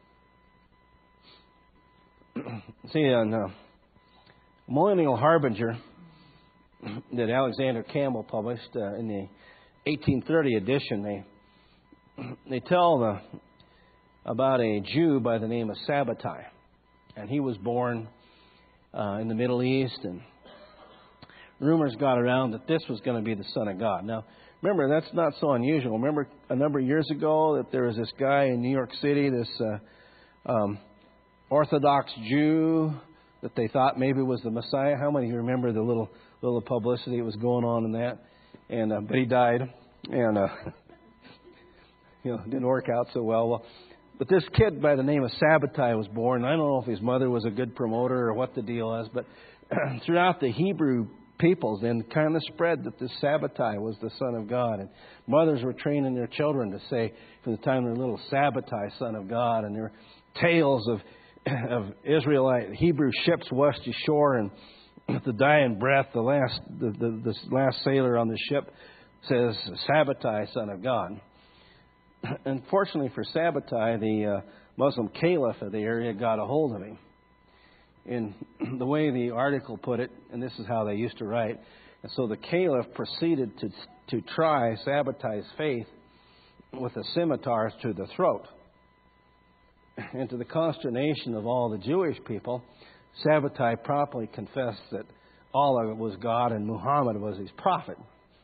See, on uh, Millennial Harbinger that Alexander Campbell published uh, in the eighteen thirty edition, they they tell the, about a Jew by the name of Sabbatai, and he was born uh, in the Middle East, and rumors got around that this was going to be the Son of God. Now, remember, that's not so unusual. Remember a number of years ago that there was this guy in New York City, this uh, um, Orthodox Jew that they thought maybe was the Messiah. How many of you remember the little little publicity that was going on in that? And uh, but he died, and uh, you know, didn't work out so well. Well, but this kid by the name of Sabbatai was born. I don't know if his mother was a good promoter or what the deal was, but throughout the Hebrew peoples, then kind of spread that this Sabbatai was the Son of God, and mothers were training their children to say from the time they're little, Sabbatai, Son of God, and there were tales of of Israelite Hebrew ships washed ashore, and with the dying breath, the last the, the, the last sailor on the ship says, Sabbatai, Son of God. Unfortunately for Sabbatai, the uh, Muslim caliph of the area got a hold of him. In the way the article put it, and this is how they used to write, and so the caliph proceeded to to try Sabbatai's faith with a scimitar to the throat. And to the consternation of all the Jewish people, Sabbatai promptly confessed that Allah was God and Muhammad was his prophet.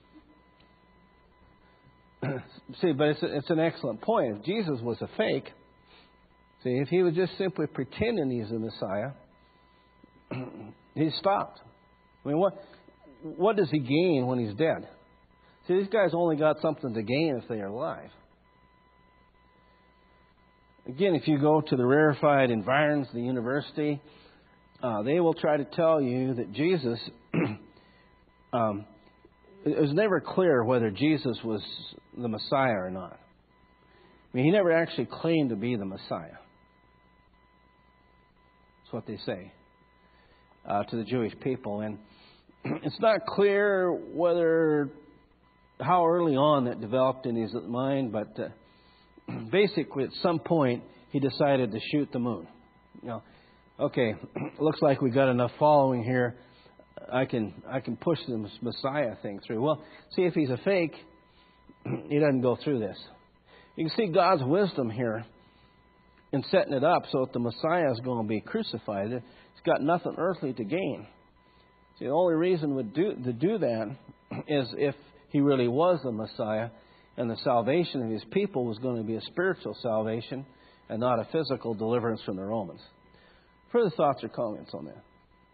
See, but it's, a, it's an excellent point. If Jesus was a fake, see, if he was just simply pretending he's the Messiah, he stopped. I mean, what what does he gain when he's dead? See, these guys only got something to gain if they are alive. Again, if you go to the rarefied environs, the university, uh, they will try to tell you that Jesus, um, it was never clear whether Jesus was the Messiah or not. I mean, he never actually claimed to be the Messiah. That's what they say uh, to the Jewish people. And it's not clear whether, how early on that developed in his mind, but uh, basically, at some point, he decided to shoot the moon. You know, okay, looks like we got enough following here. I can I can push the Messiah thing through. Well, see, if he's a fake, he doesn't go through this. You can see God's wisdom here in setting it up so that the Messiah is going to be crucified. It's got nothing earthly to gain. See, the only reason would do, to do that is if he really was the Messiah, and the salvation of his people was going to be a spiritual salvation and not a physical deliverance from the Romans. Further thoughts or comments on that?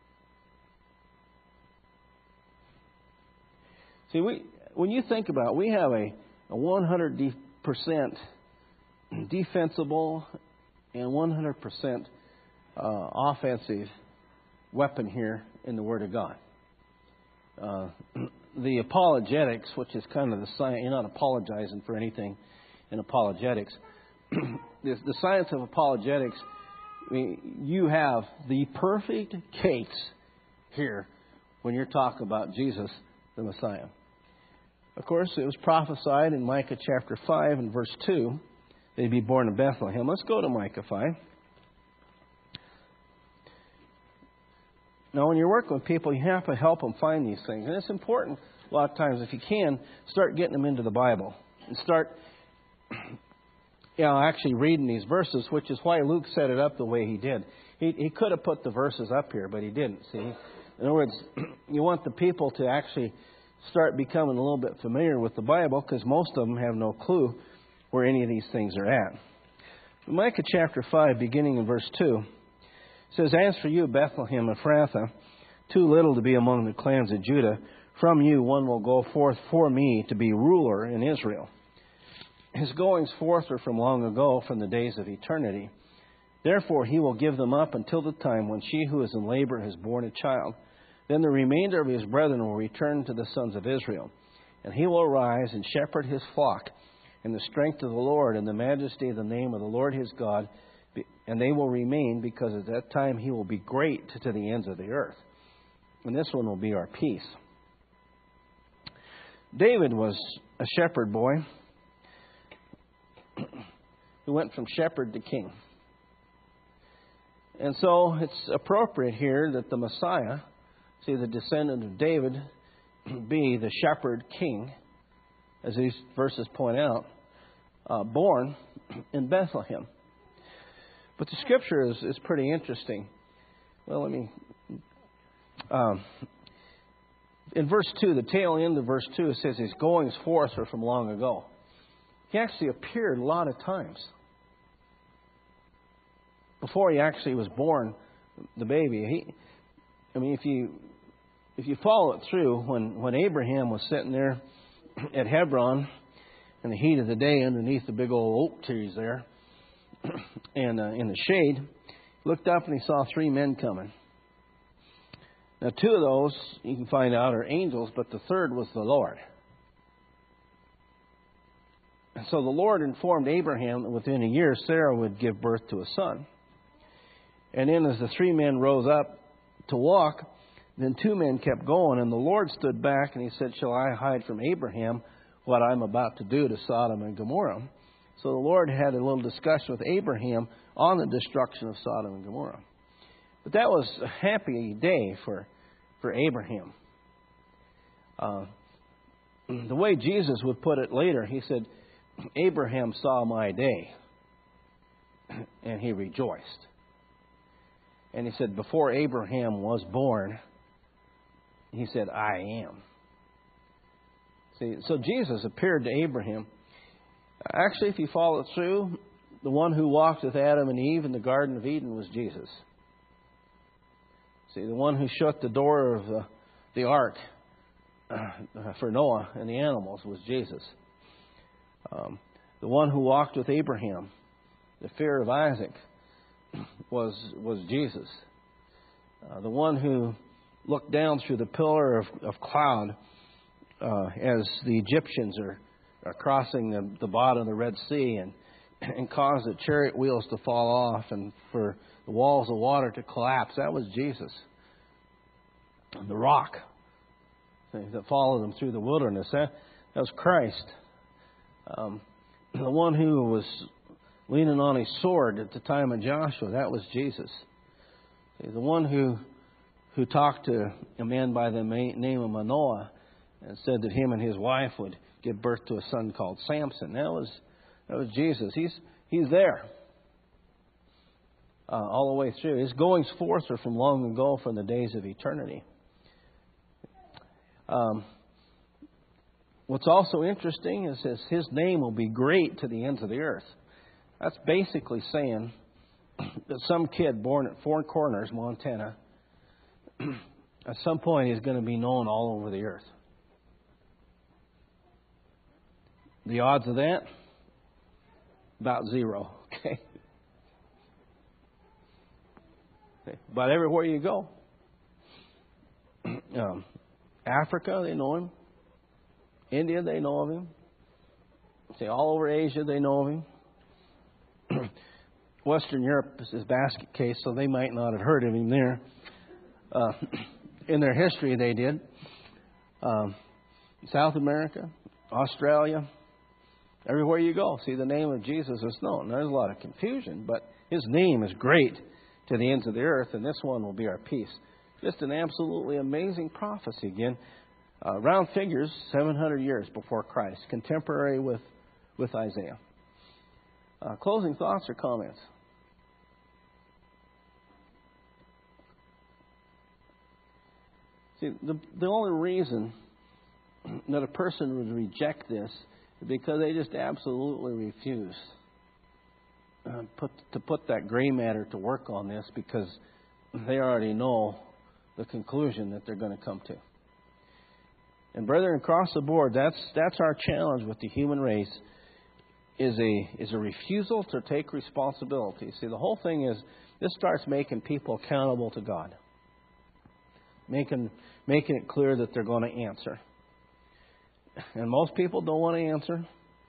See, we when you think about it, we have a, a one hundred percent defensible and one hundred percent uh, offensive weapon here in the Word of God. Uh, the apologetics, which is kind of the science, you're not apologizing for anything in apologetics. the, the science of apologetics, I mean, you have the perfect case here when you're talking about Jesus, the Messiah. Of course, it was prophesied in Micah chapter five and verse two that he'd be born in Bethlehem. Let's go to Micah five. Now, when you're working with people, you have to help them find these things. And it's important, a lot of times, if you can, start getting them into the Bible. And start, you know, actually reading these verses, which is why Luke set it up the way he did. He, he could have put the verses up here, but he didn't, see. In other words, you want the people to actually start becoming a little bit familiar with the Bible, because most of them have no clue where any of these things are at. Micah chapter five, beginning in verse two, says, As for you, Bethlehem Ephrathah, too little to be among the clans of Judah, from you one will go forth for me to be ruler in Israel. His goings forth are from long ago, from the days of eternity. Therefore he will give them up until the time when she who is in labor has borne a child. Then the remainder of his brethren will return to the sons of Israel. And he will arise and shepherd his flock in the strength of the Lord and the majesty of the name of the Lord his God. And they will remain, because at that time he will be great to the ends of the earth. And this one will be our peace. David was a shepherd boy who went from shepherd to king. And so it's appropriate here that the Messiah, see, the descendant of David, be the shepherd king, as these verses point out, uh, born in Bethlehem. But the scripture is, is pretty interesting. Well, let me... Um, in verse two, the tail end of verse two, it says his goings forth are from long ago. He actually appeared a lot of times. Before he actually was born, the baby, he, I mean, if you if you follow it through, when, when Abraham was sitting there at Hebron in the heat of the day underneath the big old oak trees there, and uh, in the shade, he looked up and he saw three men coming. Now, two of those, you can find out, are angels, but the third was the Lord. And so the Lord informed Abraham that within a year Sarah would give birth to a son. And then as the three men rose up to walk, then two men kept going, and the Lord stood back and he said, "Shall I hide from Abraham what I'm about to do to Sodom and Gomorrah?" So the Lord had a little discussion with Abraham on the destruction of Sodom and Gomorrah. But that was a happy day for, for Abraham. Uh, the way Jesus would put it later, he said, "Abraham saw my day, and he rejoiced." And he said, before Abraham was born, he said, "I am." See, so Jesus appeared to Abraham. Actually, if you follow it through, the one who walked with Adam and Eve in the Garden of Eden was Jesus. See, the one who shut the door of the, the ark uh, for Noah and the animals was Jesus. Um, the one who walked with Abraham, the fear of Isaac, was was Jesus. Uh, the one who looked down through the pillar of, of cloud uh, as the Egyptians are, are crossing the, the bottom of the Red Sea and, and caused the chariot wheels to fall off and for the walls of water to collapse. That was Jesus. And the rock that followed them through the wilderness, that, that was Christ. Um, the one who was leaning on his sword at the time of Joshua, that was Jesus. The one who who talked to a man by the name of Manoah and said that him and his wife would give birth to a son called Samson, that was that was Jesus. He's he's there uh, all the way through. His goings forth are from long ago, from the days of eternity. Um, what's also interesting is his, his name will be great to the ends of the earth. That's basically saying that some kid born at Four Corners, Montana, at some point is going to be known all over the earth. The odds of that? About zero. Okay. Okay. But everywhere you go. Um, Africa, they know him. India, they know of him. Say all over Asia, they know of him. Western Europe is his basket case, so they might not have heard of him there. Uh, in their history, they did. Um, South America, Australia, everywhere you go, see the name of Jesus is known. There's a lot of confusion, but his name is great to the ends of the earth, and this one will be our peace. Just an absolutely amazing prophecy again. Uh, round figures, seven hundred years before Christ, contemporary with, with Isaiah. Uh, closing thoughts or comments? See, the, the only reason that a person would reject this is because they just absolutely refuse uh, put, to put that gray matter to work on this, because they already know the conclusion that they're going to come to. And brethren, across the board, that's that's our challenge with the human race. is a is a refusal to take responsibility. See, the whole thing is this starts making people accountable to God, making making it clear that they're going to answer. And most people don't want to answer.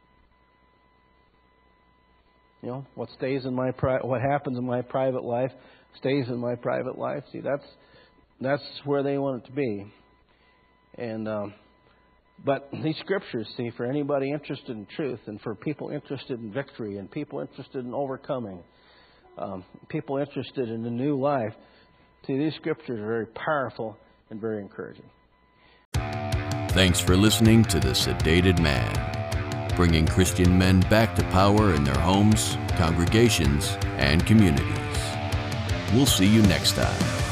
You know, what stays in my pri- what happens in my private life stays in my private life. See, that's that's where they want it to be. And um, but these scriptures, see, for anybody interested in truth, and for people interested in victory, and people interested in overcoming, um, people interested in a new life, see, these scriptures are very powerful and very encouraging. Thanks for listening to The Sedated Man, bringing Christian men back to power in their homes, congregations, and communities. We'll see you next time.